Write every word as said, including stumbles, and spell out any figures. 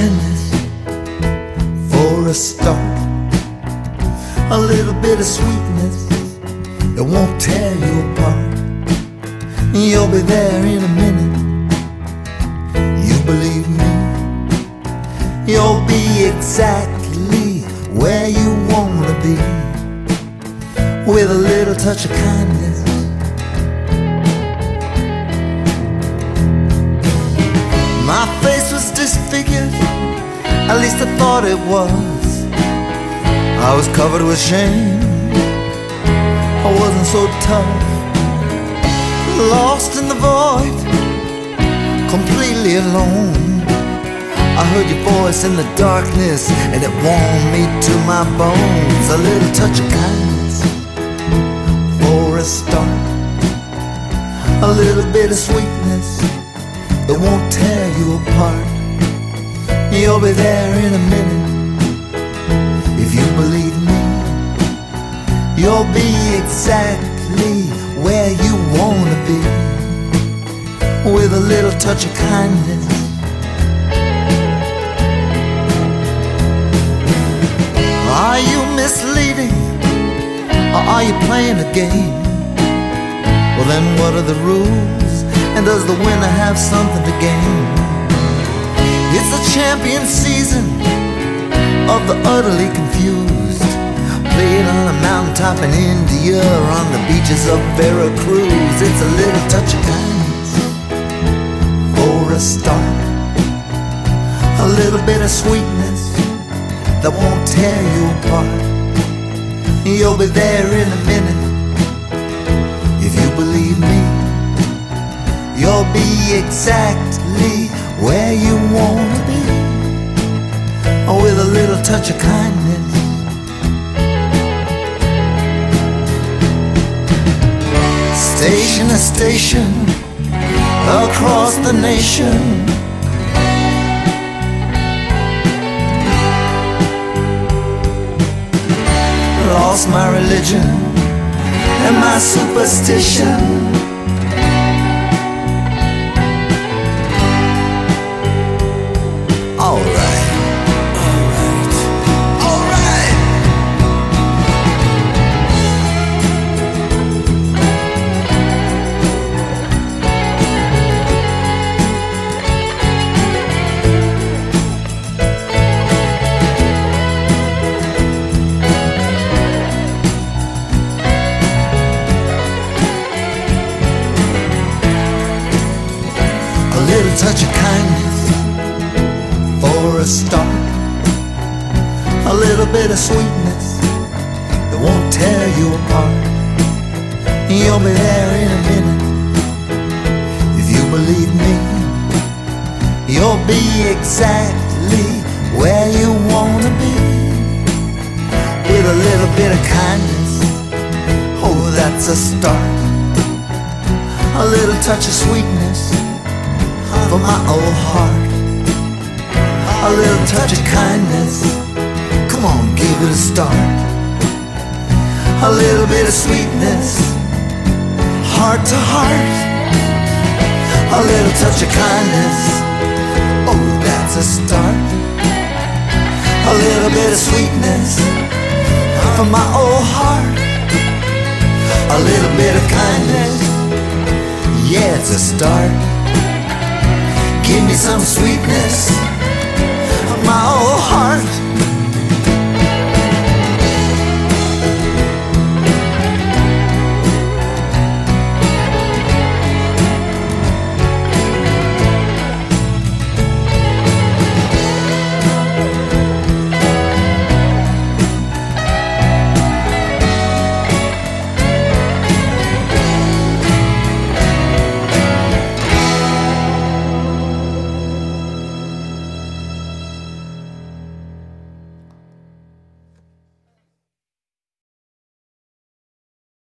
kindness for a start. A little bit of sweetness that won't tear you apart. You'll be there in a minute. You believe me. You'll be exactly where you wanna be, with a little touch of kindness. My face was disfigured, at least I thought it was. I was covered with shame, I wasn't so tough. Lost in the void, completely alone. I heard your voice in the darkness, and it warmed me to my bones. A little touch of kindness for a start. A little bit of sweetness that won't tear you apart. You'll be there in a minute. If you believe me, you'll be exactly where you wanna be, with a little touch of kindness. Are you misleading, or are you playing a game? Well then, what are the rules, and does the winner have something to gain? It's the champion season of the utterly confused, playing on a mountaintop in India or on the beaches of Veracruz. It's a little touch of kindness for a start. A little bit of sweetness that won't tear you apart. You'll be there in a minute. If you believe me, you'll be exactly where you wanna be, with a little touch of kindness. Station to station, across the nation, lost my religion and my superstition. Alright, alright, alright. A little touch of kindness for a start. A little bit of sweetness that won't tear you apart. You'll be there in a minute. If you believe me, you'll be exactly where you wanna be, with a little bit of kindness. Oh, that's a start. A little touch of sweetness for my old heart. A little touch of kindness, come on, give it a start. A little bit of sweetness, heart to heart. A little touch of kindness, oh, that's a start. A little bit of sweetness for my old heart. A little bit of kindness, yeah, it's a start. Give me some sweetness.